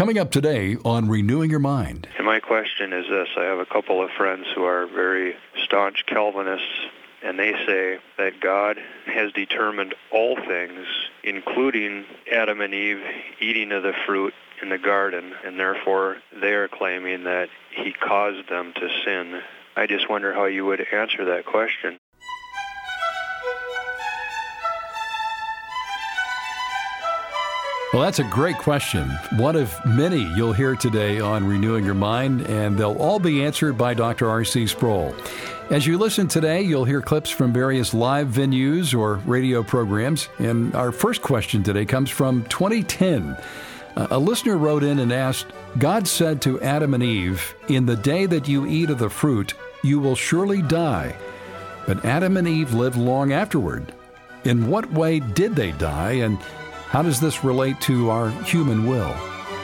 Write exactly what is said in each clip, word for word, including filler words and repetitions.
coming up today on Renewing Your Mind. And my question is this. I have a couple of friends who are very staunch Calvinists, and they say that God has determined all things, including Adam and Eve eating of the fruit in the garden, and therefore they are claiming that he caused them to sin. I just wonder how you would answer that question. Well, that's a great question. One of many you'll hear today on Renewing Your Mind, and they'll all be answered by Doctor R C Sproul. As you listen today, you'll hear clips from various live venues or radio programs. And our first question today comes from twenty ten. Uh, a listener wrote in and asked, God said to Adam and Eve, "In the day that you eat of the fruit, you will surely die." But Adam and Eve lived long afterward. In what way did they die, and how does this relate to our human will?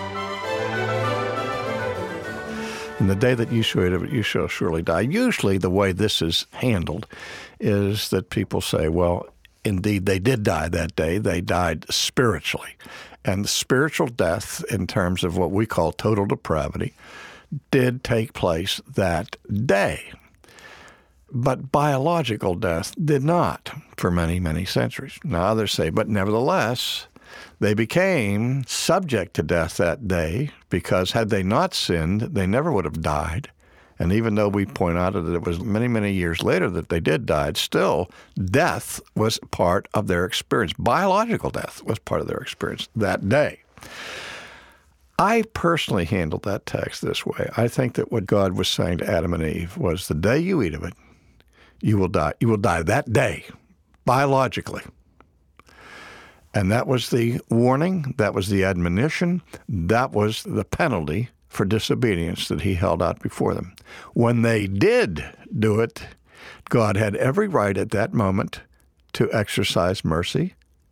In the day that you shall eat of it, you shall surely die. Usually the way this is handled is that people say, well, indeed they did die that day. They died spiritually. And the spiritual death, in terms of what we call total depravity, did take place that day. But biological death did not for many, many centuries. Now others say, but nevertheless, they became subject to death that day because had they not sinned, they never would have died. And even though we point out that it was many, many years later that they did die, still death was part of their experience. Biological death was part of their experience that day. I personally handled that text this way. I think that what God was saying to Adam and Eve was the day you eat of it, you will die. You will die that day, biologically. And that was the warning, that was the admonition, that was the penalty for disobedience that he held out before them. When they did do it, God had every right at that moment to exercise mercy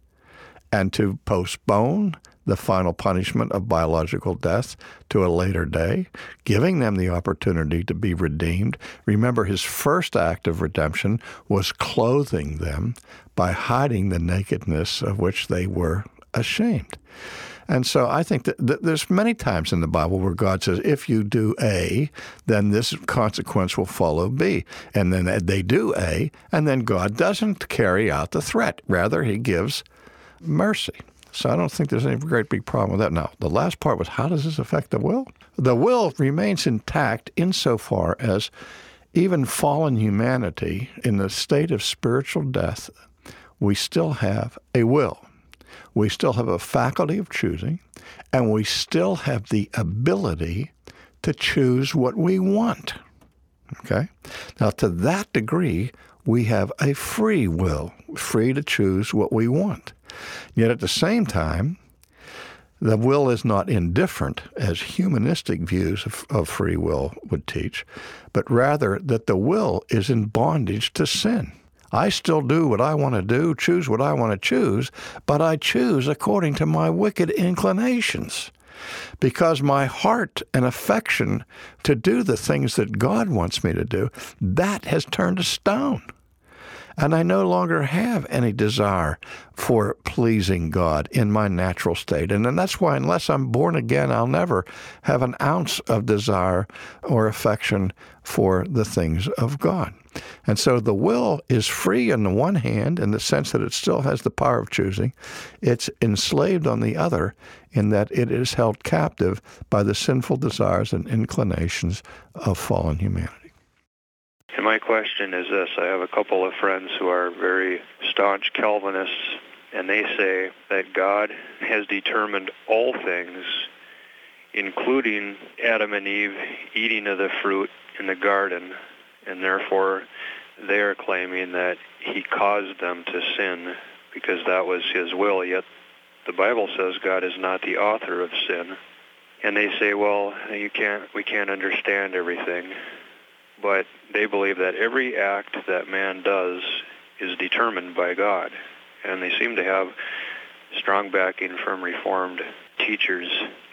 and to postpone the final punishment of biological death to a later day, giving them the opportunity to be redeemed. Remember, his first act of redemption was clothing them by hiding the nakedness of which they were ashamed. And so I think that, that there's many times in the Bible where God says, if you do A, then this consequence will follow B. And then they do A, and then God doesn't carry out the threat. Rather, he gives mercy. So I don't think there's any great big problem with that. Now, the last part was, how does this affect the will? The will remains intact insofar as even fallen humanity in the state of spiritual death, we still have a will. We still have a faculty of choosing, and we still have the ability to choose what we want. Okay? Now, to that degree, we have a free will, free to choose what we want. Yet at the same time, the will is not indifferent, as humanistic views of, of free will would teach, but rather that the will is in bondage to sin. I still do what I want to do, choose what I want to choose, but I choose according to my wicked inclinations, because my heart and affection to do the things that God wants me to do, that has turned to stone. And I no longer have any desire for pleasing God in my natural state. And, and that's why, unless I'm born again, I'll never have an ounce of desire or affection for the things of God. And so the will is free on the one hand in the sense that it still has the power of choosing. It's enslaved on the other in that it is held captive by the sinful desires and inclinations of fallen humanity. And my question is this. I have a couple of friends who are very staunch Calvinists, and they say that God has determined all things, including Adam and Eve eating of the fruit in the garden, and therefore they are claiming that he caused them to sin because that was his will. Yet the Bible says God is not the author of sin. And they say, well, you can't, we can't understand everything. But they believe that every act that man does is determined by God. And they seem to have strong backing from Reformed teachers.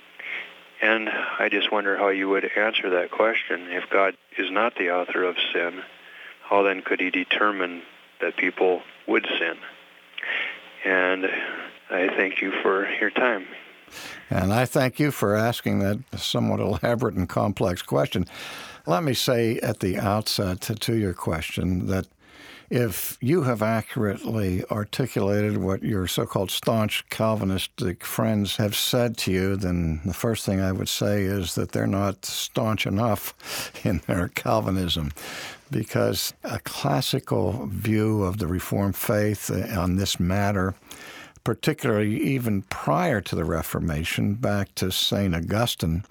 And I just wonder how you would answer that question. If God is not the author of sin, how then could he determine that people would sin? And I thank you for your time. And I thank you for asking that somewhat elaborate and complex question. Let me say at the outset to, to your question that if you have accurately articulated what your so-called staunch Calvinistic friends have said to you, then the first thing I would say is that they're not staunch enough in their Calvinism, because a classical view of the Reformed faith on this matter, particularly even prior to the Reformation, back to Saint Augustine,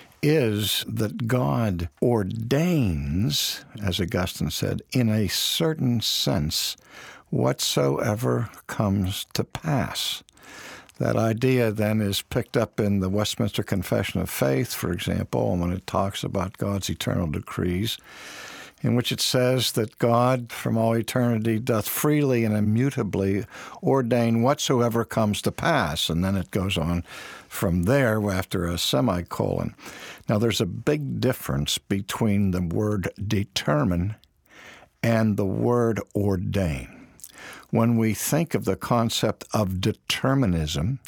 is that God ordains, as Augustine said, in a certain sense, whatsoever comes to pass. That idea then is picked up in the Westminster Confession of Faith, for example, when it talks about God's eternal decrees, in which it says that God from all eternity doth freely and immutably ordain whatsoever comes to pass. And then it goes on from there after a semicolon. Now, there's a big difference between the word determine and the word ordain. When we think of the concept of determinism,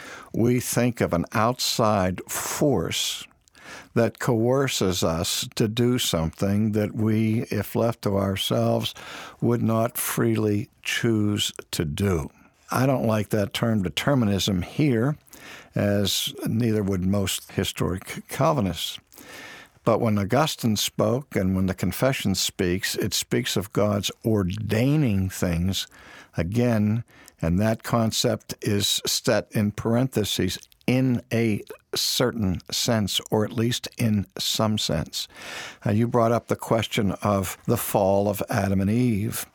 we think of an outside force that coerces us to do something that we, if left to ourselves, would not freely choose to do. I don't like that term determinism here, as neither would most historic Calvinists. But when Augustine spoke and when the Confession speaks, it speaks of God's ordaining things again, and that concept is set in parentheses, in a certain sense, or at least in some sense. Uh, you brought up the question of the fall of Adam and Eve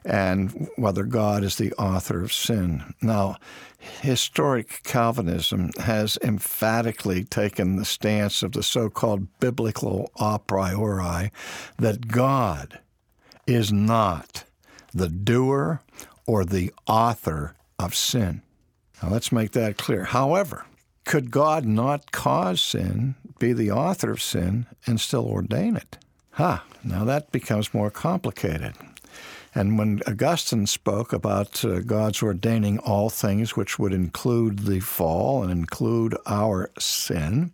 and whether God is the author of sin. Now, historic Calvinism has emphatically taken the stance of the so-called biblical a priori that God is not the doer or the author of sin. Now, let's make that clear. However, could God not cause sin, be the author of sin, and still ordain it? Ha! Now that becomes more complicated. And when Augustine spoke about uh, God's ordaining all things, which would include the fall and include our sin,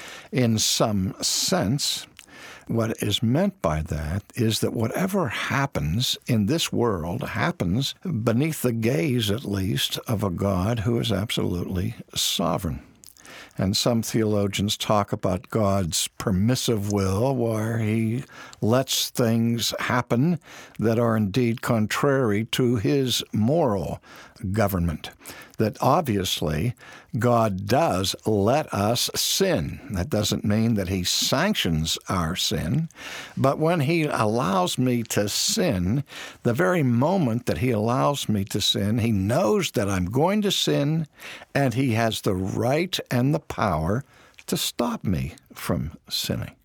in some sense, what is meant by that is that whatever happens in this world happens beneath the gaze, at least, of a God who is absolutely sovereign. And some theologians talk about God's permissive will, where he lets things happen that are indeed contrary to his moral government. That obviously God does let us sin. That doesn't mean that he sanctions our sin, but when he allows me to sin, the very moment that he allows me to sin, he knows that I'm going to sin, and he has the right and the power to stop me from sinning.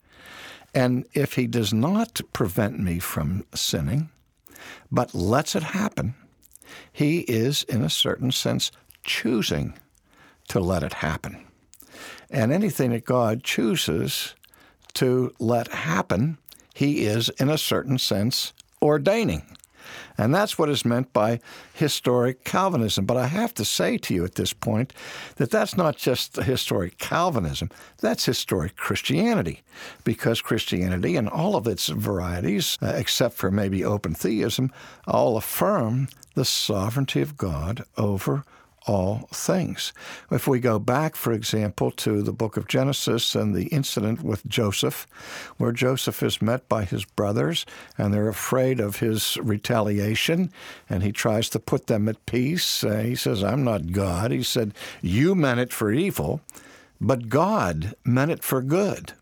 And if he does not prevent me from sinning, but lets it happen, he is, in a certain sense, choosing to let it happen. And anything that God chooses to let happen, he is, in a certain sense, ordaining. And that's what is meant by historic Calvinism. But I have to say to you at this point that that's not just historic Calvinism, that's historic Christianity. Because Christianity and all of its varieties, uh, except for maybe open theism, all affirm the sovereignty of God over all things. If we go back, for example, to the book of Genesis and the incident with Joseph, where Joseph is met by his brothers, and they're afraid of his retaliation, and he tries to put them at peace. Uh, he says, I'm not God. He said, you meant it for evil, but God meant it for good.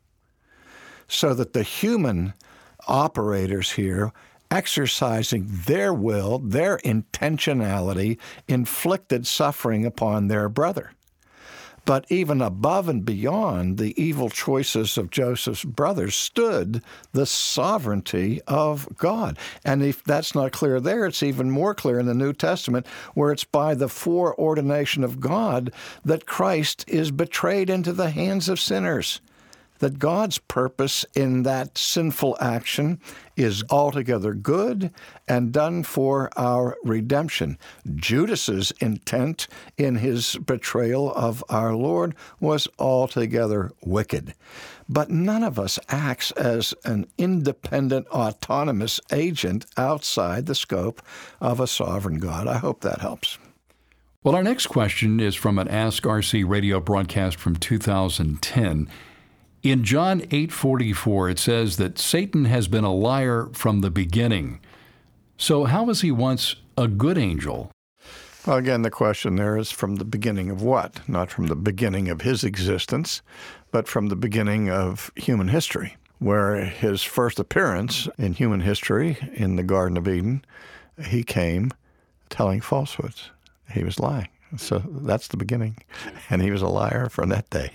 So that the human operators here exercising their will, their intentionality, inflicted suffering upon their brother. But even above and beyond the evil choices of Joseph's brothers stood the sovereignty of God. And if that's not clear there, it's even more clear in the New Testament, where it's by the foreordination of God that Christ is betrayed into the hands of sinners. that God's purpose in that sinful action is altogether good and done for our redemption. Judas's intent in his betrayal of our Lord was altogether wicked. But none of us acts as an independent, autonomous agent outside the scope of a sovereign God. I hope that helps. Well, our next question is from an Ask R C radio broadcast from two thousand ten. In John eight forty-four, it says that Satan has been a liar from the beginning. So how was he once a good angel? Well, again, the question there is from the beginning of what? Not from the beginning of his existence, but from the beginning of human history, where his first appearance in human history in the Garden of Eden, he came telling falsehoods. He was lying. So that's the beginning. And he was a liar from that day.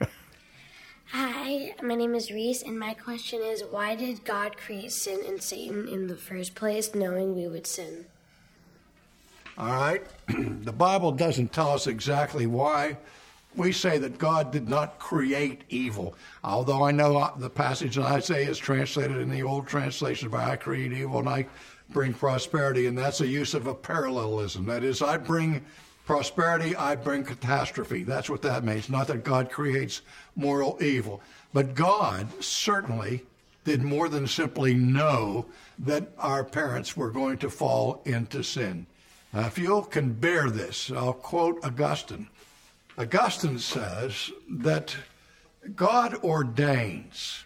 Hi, my name is Reese, and my question is, why did God create sin and Satan in the first place, knowing we would sin? All right. The Bible doesn't tell us exactly why. We say that God did not create evil, although I know the passage that I say is translated in the old translation by I create evil and I bring prosperity, and that's a use of a parallelism. That is, I bring prosperity, I bring catastrophe. That's what that means. Not that God creates moral evil. But God certainly did more than simply know that our parents were going to fall into sin. Now, if you can bear this, I'll quote Augustine. Augustine says that God ordains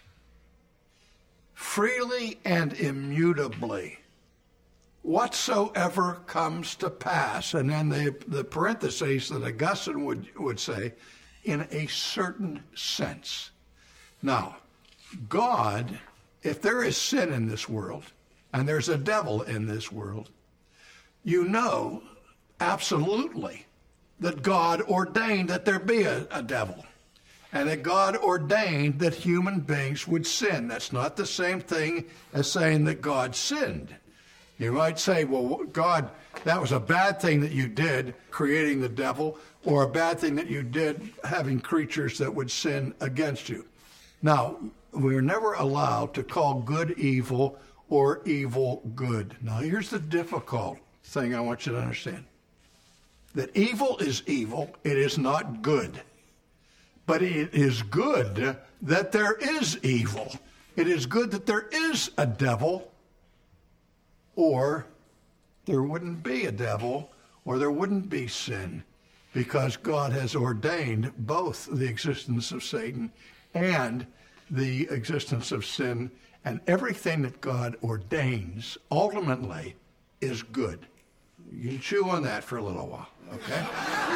freely and immutably whatsoever comes to pass. And then the, the parentheses that Augustine would, would say, in a certain sense. Now, God, if there is sin in this world, and there's a devil in this world, you know absolutely that God ordained that there be a, a devil, and that God ordained that human beings would sin. That's not the same thing as saying that God sinned. You might say, well, God, that was a bad thing that you did, creating the devil, or a bad thing that you did, having creatures that would sin against you. Now, we're never allowed to call good evil or evil good. Now, here's the difficult thing I want you to understand. That evil is evil, it is not good. But it is good that there is evil. It is good that there is a devil, or there wouldn't be a devil, or there wouldn't be sin, because God has ordained both the existence of Satan and the existence of sin, and everything that God ordains ultimately is good. You can chew on that for a little while, okay?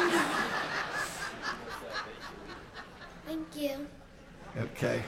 Thank you. Okay.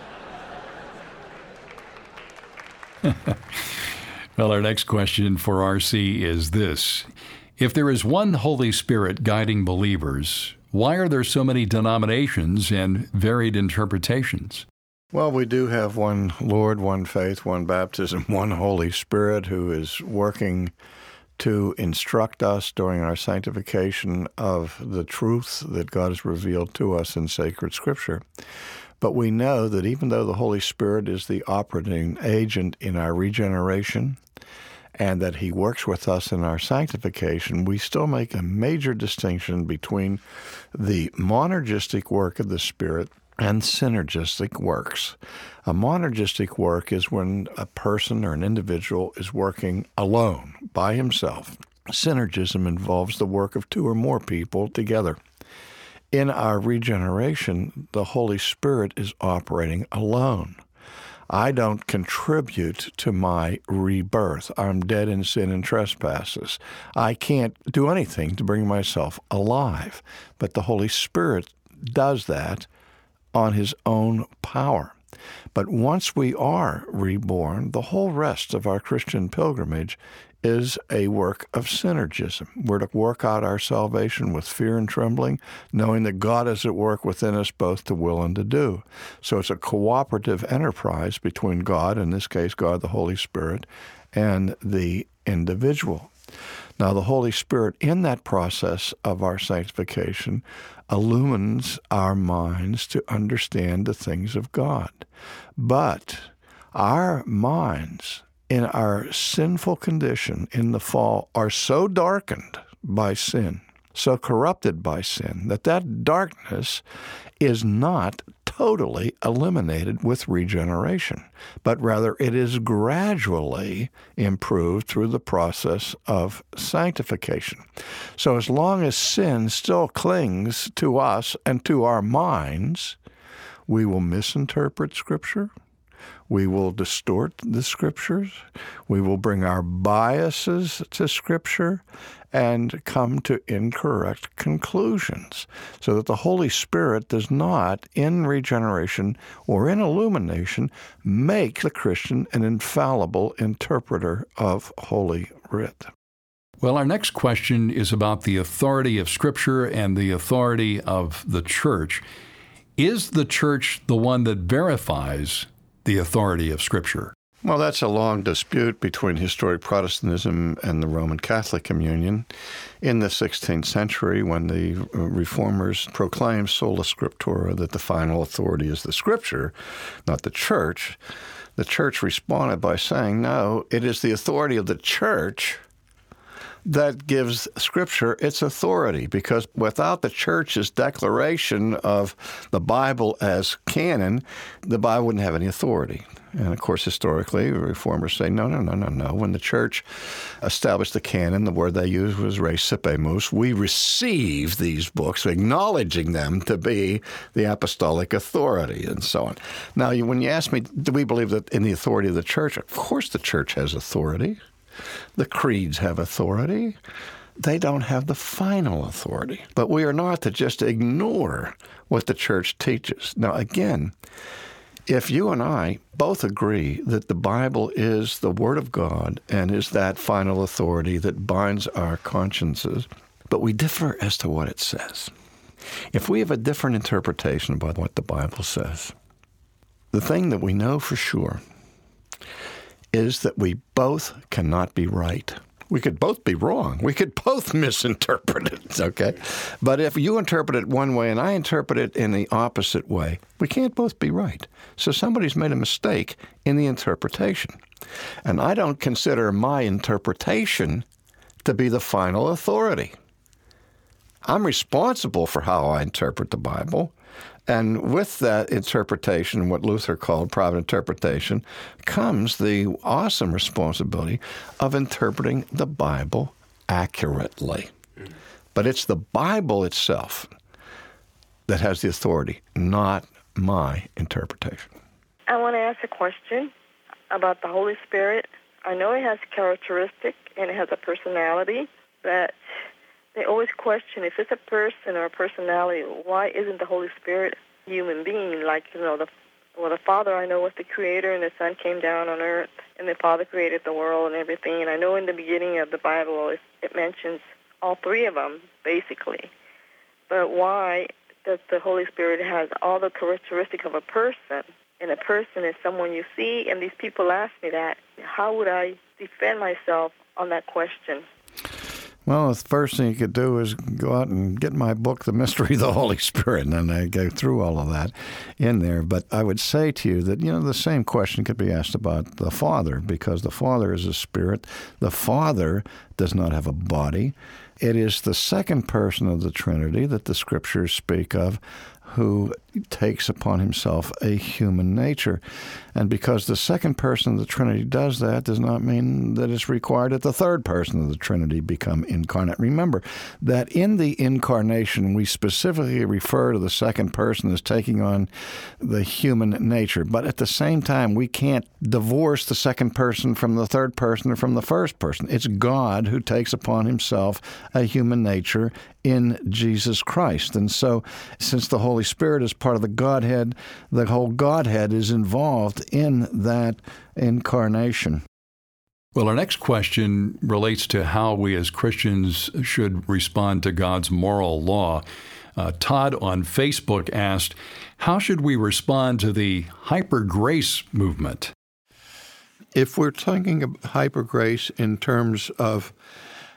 Well, our next question for R C is this. If there is one Holy Spirit guiding believers, why are there so many denominations and varied interpretations? Well, we do have one Lord, one faith, one baptism, one Holy Spirit who is working to instruct us during our sanctification of the truth that God has revealed to us in sacred Scripture. But we know that even though the Holy Spirit is the operating agent in our regeneration and that he works with us in our sanctification, we still make a major distinction between the monergistic work of the Spirit and synergistic works. A monergistic work is when a person or an individual is working alone, by himself. Synergism involves the work of two or more people together. In our regeneration, the Holy Spirit is operating alone. I don't contribute to my rebirth. I'm dead in sin and trespasses. I can't do anything to bring myself alive, but the Holy Spirit does that on his own power. But once we are reborn, the whole rest of our Christian pilgrimage is a work of synergism. We're to work out our salvation with fear and trembling, knowing that God is at work within us both to will and to do. So it's a cooperative enterprise between God, in this case God the Holy Spirit, and the individual. Now, the Holy Spirit, in that process of our sanctification, illumines our minds to understand the things of God. But our minds, in our sinful condition in the fall, are so darkened by sin, so corrupted by sin, that that darkness is not totally eliminated with regeneration, but rather it is gradually improved through the process of sanctification. So as long as sin still clings to us and to our minds, we will misinterpret Scripture. We will distort the Scriptures. We will bring our biases to Scripture and come to incorrect conclusions, so that the Holy Spirit does not, in regeneration or in illumination, make the Christian an infallible interpreter of Holy Writ. Well, our next question is about the authority of Scripture and the authority of the Church. Is the Church the one that verifies the authority of Scripture? Well, that's a long dispute between historic Protestantism and the Roman Catholic Communion. In the sixteenth century, when the Reformers proclaimed sola scriptura, that the final authority is the Scripture, not the Church, the Church responded by saying, no, it is the authority of the Church that gives Scripture its authority, because without the Church's declaration of the Bible as canon, the Bible wouldn't have any authority. And, of course, historically, Reformers say, no, no, no, no, no. When the Church established the canon, the word they used was recipimus. We receive these books, acknowledging them to be the apostolic authority, and so on. Now, when you ask me, do we believe that in the authority of the Church? Of course the Church has authority. The creeds have authority. They don't have the final authority. But we are not to just ignore what the Church teaches. Now, again, if you and I both agree that the Bible is the Word of God and is that final authority that binds our consciences, but we differ as to what it says. If we have a different interpretation about what the Bible says, the thing that we know for sure is that we both cannot be right. We could both be wrong. We could both misinterpret it, okay? But if you interpret it one way and I interpret it in the opposite way, we can't both be right. So somebody's made a mistake in the interpretation. And I don't consider my interpretation to be the final authority. I'm responsible for how I interpret the Bible. And with that interpretation, what Luther called private interpretation, comes the awesome responsibility of interpreting the Bible accurately. But it's the Bible itself that has the authority, not my interpretation. I want to ask a question about the Holy Spirit. I know it has characteristic and it has a personality, but they always question if it's a person or a personality, why isn't the Holy Spirit a human being? Like, you know, the well, the Father I know was the Creator, and the Son came down on earth, and the Father created the world and everything. And I know in the beginning of the Bible it, it mentions all three of them, basically. But why does the Holy Spirit has all the characteristics of a person, and a person is someone you see? And these people ask me that. How would I defend myself on that question? Well, the first thing you could do is go out and get my book, The Mystery of the Holy Spirit, and then I go through all of that in there. But I would say to you that, you know, the same question could be asked about the Father, because the Father is a spirit. The Father does not have a body. It is the second person of the Trinity that the Scriptures speak of, who takes upon himself a human nature. And because the second person of the Trinity does that, does not mean that it's required that the third person of the Trinity become incarnate. Remember that in the incarnation, we specifically refer to the second person as taking on the human nature. But at the same time, we can't divorce the second person from the third person or from the first person. It's God who takes upon himself a human nature in Jesus Christ. And so, since the Holy Spirit is part of the Godhead, the whole Godhead is involved in that incarnation. Well, our next question relates to how we as Christians should respond to God's moral law. Uh, Todd on Facebook asked, how should we respond to the hyper-grace movement? If we're talking about hyper-grace in terms of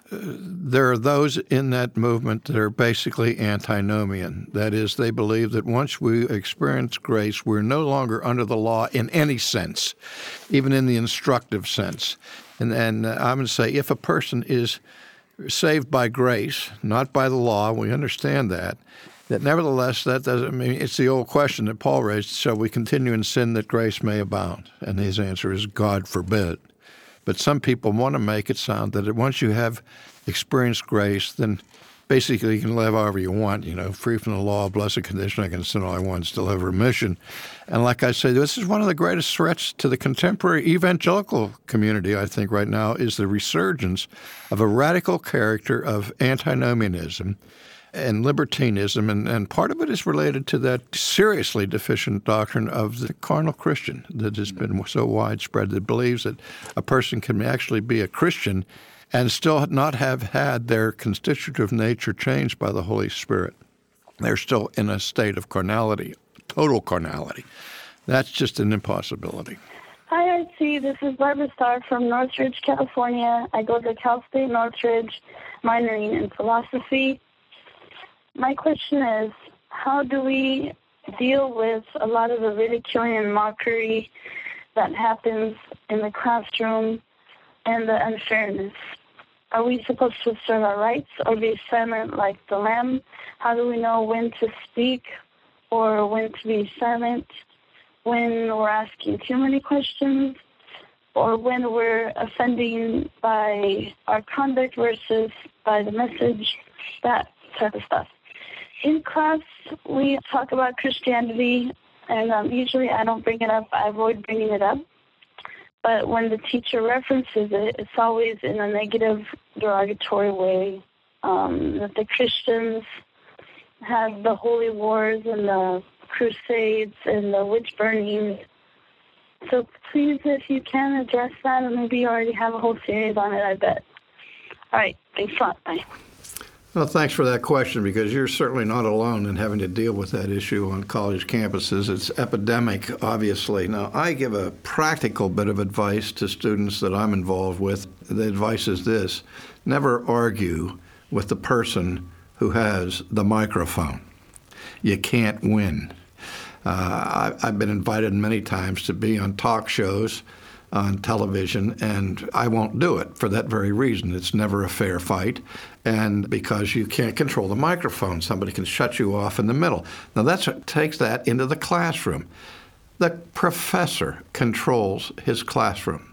there are those in that movement that are basically antinomian. That is, they believe that once we experience grace, we're no longer under the law in any sense, even in the instructive sense. And, and uh, I'm going to say if a person is saved by grace, not by the law, we understand that, that nevertheless, that doesn't mean, it's the old question that Paul raised, shall we continue in sin that grace may abound? And his answer is, God forbid. But some people want to make it sound that once you have experienced grace, then basically you can live however you want, you know, free from the law, blessed condition, I can sin all I want, still have remission. And like I say, this is one of the greatest threats to the contemporary evangelical community, I think, right now, is the resurgence of a radical character of antinomianism and libertinism, and, and part of it is related to that seriously deficient doctrine of the carnal Christian that has been so widespread, that believes that a person can actually be a Christian and still not have had their constitutive nature changed by the Holy Spirit. They're still in a state of carnality, total carnality. That's just an impossibility. Hi, R C. This is Barbara Starr from Northridge, California. I go to Cal State Northridge, minoring in philosophy. My question is, how do we deal with a lot of the ridiculing and mockery that happens in the classroom and the unfairness? Are we supposed to assert our rights or be silent like the lamb? How do we know when to speak or when to be silent, when we're asking too many questions, or when we're offending by our conduct versus by the message, that type of stuff? In class, we talk about Christianity, and um, usually I don't bring it up. I avoid bringing it up. But when the teacher references it, it's always in a negative, derogatory way, um, that the Christians had the holy wars and the crusades and the witch burnings. So please, if you can, address that, and maybe you already have a whole series on it, I bet. All right, thanks a lot. Bye. Well, thanks for that question, because you're certainly not alone in having to deal with that issue on college campuses. It's epidemic, obviously. Now, I give a practical bit of advice to students that I'm involved with. The advice is this: never argue with the person who has the microphone. You can't win. Uh, I, I've been invited many times to be on talk shows on television, and I won't do it for that very reason. It's never a fair fight, and because you can't control the microphone. Somebody can shut you off in the middle. Now, that's what takes that into the classroom. The professor controls his classroom.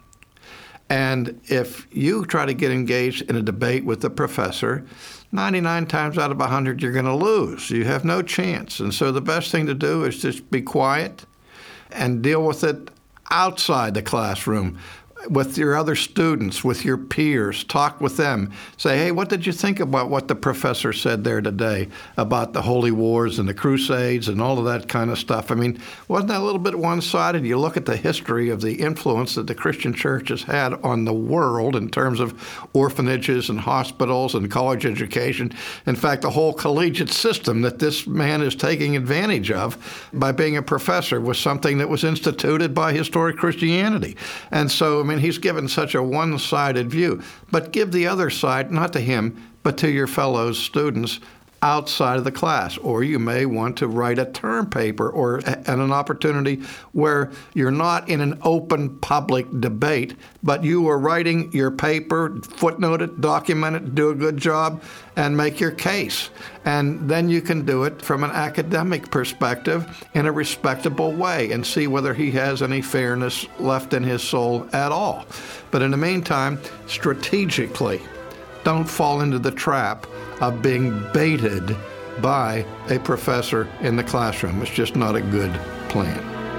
And if you try to get engaged in a debate with the professor, ninety-nine times out of one hundred, you're going to lose. You have no chance. And so the best thing to do is just be quiet and deal with it outside the classroom, with your other students, with your peers. Talk with them. Say, hey, what did you think about what the professor said there today about the holy wars and the crusades and all of that kind of stuff? I mean, wasn't that a little bit one-sided? You look at the history of the influence that the Christian church has had on the world in terms of orphanages and hospitals and college education. In fact, the whole collegiate system that this man is taking advantage of by being a professor was something that was instituted by historic Christianity. And so, I mean, he's given such a one-sided view. But give the other side, not to him, but to your fellow students outside of the class. Or you may want to write a term paper or at an opportunity where you're not in an open public debate, but you are writing your paper, footnote it, document it, do a good job, and make your case. And then you can do it from an academic perspective in a respectable way and see whether he has any fairness left in his soul at all. But in the meantime, strategically, don't fall into the trap of being baited by a professor in the classroom. It's just not a good plan.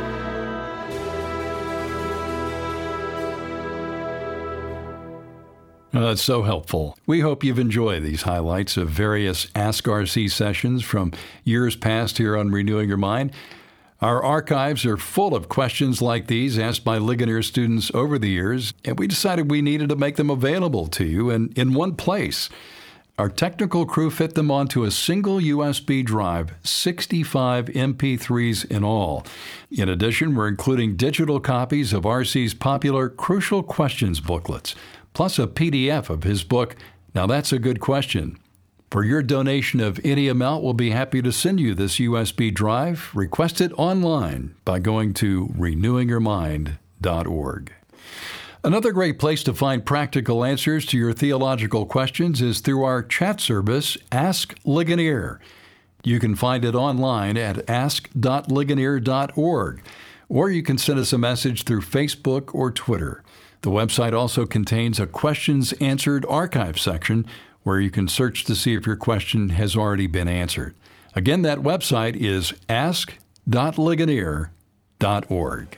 Well, that's so helpful. We hope you've enjoyed these highlights of various Ask R C sessions from years past here on Renewing Your Mind. Our archives are full of questions like these asked by Ligonier students over the years, and we decided we needed to make them available to you in, in one place. Our technical crew fit them onto a single U S B drive, sixty-five M P threes in all. In addition, we're including digital copies of R C's popular Crucial Questions booklets, plus a P D F of his book, Now that's a good question. For your donation of any amount, we'll be happy to send you this U S B drive. Request it online by going to renewing your mind dot org. Another great place to find practical answers to your theological questions is through our chat service, Ask Ligonier. You can find it online at ask dot ligonier dot org, or you can send us a message through Facebook or Twitter. The website also contains a Questions Answered archive section where you can search to see if your question has already been answered. Again, that website is ask dot ligonier dot org.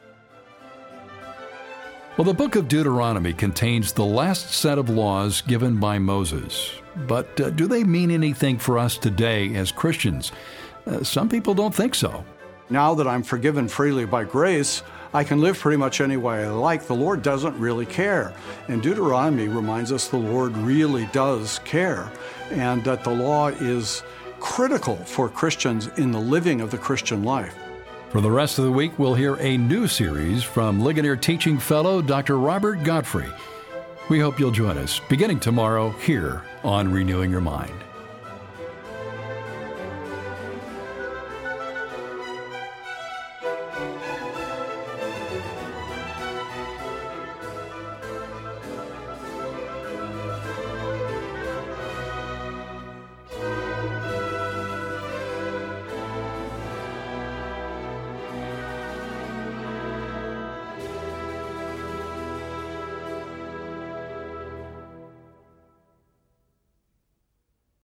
Well, the book of Deuteronomy contains the last set of laws given by Moses. But uh, do they mean anything for us today as Christians? Uh, some people don't think so. Now that I'm forgiven freely by grace, I can live pretty much any way I like. The Lord doesn't really care. And Deuteronomy reminds us the Lord really does care, and that the law is critical for Christians in the living of the Christian life. For the rest of the week, we'll hear a new series from Ligonier Teaching Fellow Doctor Robert Godfrey. We hope you'll join us beginning tomorrow here on Renewing Your Mind.